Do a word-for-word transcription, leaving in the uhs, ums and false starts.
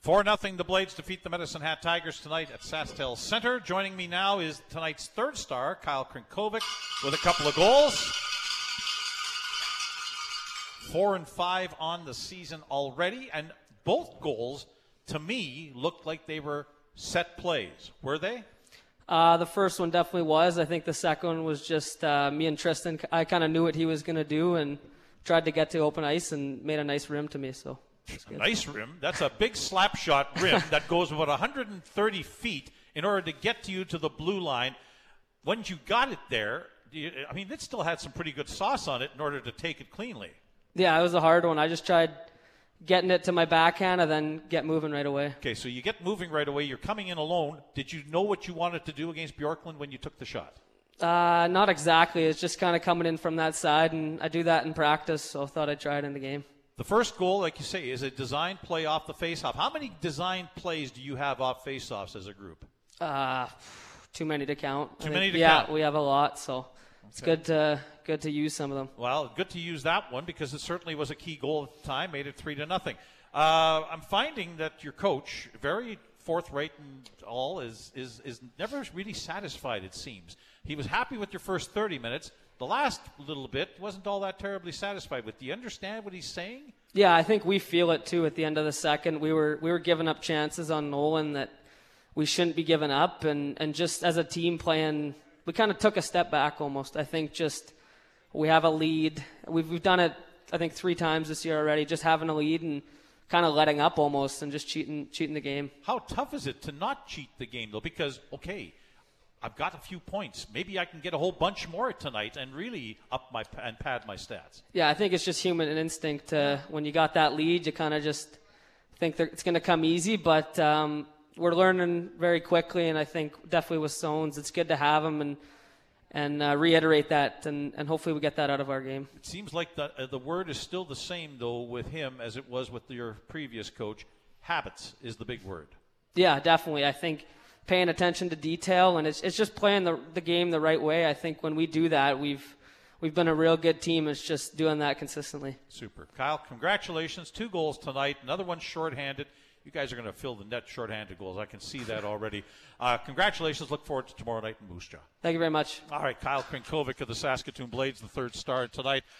four nothing, the Blades defeat the Medicine Hat Tigers tonight at SaskTel Center. Joining me now is tonight's third star, Kyle Krinkovic, with a couple of goals. Four and five on the season already, and both goals, to me, looked like they were set plays. Were they? Uh, the first one definitely was. I think the second one was just uh, me and Tristan. I kind of knew what he was going to do and tried to get to open ice and made a nice rim to me. So a nice rim. That's a big slap shot rim that goes about one hundred thirty feet in order to get to you to the blue line. Once you got it there, you, I mean, it still had some pretty good sauce on it in order to take it cleanly. Yeah, it was a hard one. I just tried getting it to my backhand and then get moving right away. Okay, so you get moving right away. You're coming in alone. Did you know what you wanted to do against Bjorklund when you took the shot? Uh, not exactly. It's just kind of coming in from that side, and I do that in practice, so I thought I'd try it in the game. The first goal, like you say, is a design play off the faceoff. How many design plays do you have off faceoffs as a group? Uh, too many to count. Too many to yeah, count. Yeah, we have a lot, so it's Okay. good to good to use some of them. Well, good to use that one because it certainly was a key goal at the time, made it three to nothing. Uh, I'm finding that your coach, very forthright and all, is, is is never really satisfied, it seems. He was happy with your first thirty minutes. The last little bit wasn't all that terribly satisfied with. Do you understand what he's saying? Yeah, I think we feel it too at the end of the second. We were we were giving up chances on Nolan that we shouldn't be giving up, and, and just as a team playing, we kind of took a step back almost. I think just we have a lead. We've we've done it, I think, three times this year already, just having a lead and kind of letting up almost and just cheating cheating the game. How tough is it to not cheat the game, though? Because, okay, I've got a few points. Maybe I can get a whole bunch more tonight and really up my and pad my stats. Yeah, I think it's just human instinct. To, when you got that lead, you kind of just think that it's going to come easy. But um, we're learning very quickly, and I think definitely with Sones, it's good to have him and and uh, reiterate that, and, and hopefully we get that out of our game. It seems like the, uh, the word is still the same, though, with him as it was with your previous coach. Habits is the big word. Yeah, definitely. I think paying attention to detail, and it's it's just playing the the game the right way. I think when we do that, we've we've been a real good team. It's just doing that consistently. Super. Kyle, congratulations. Two goals tonight. Another one shorthanded. You guys are going to fill the net shorthanded goals. I can see that already. Uh, congratulations. Look forward to tomorrow night in Moose Jaw. Thank you very much. All right, Kyle Krinkovic of the Saskatoon Blades, the third star tonight.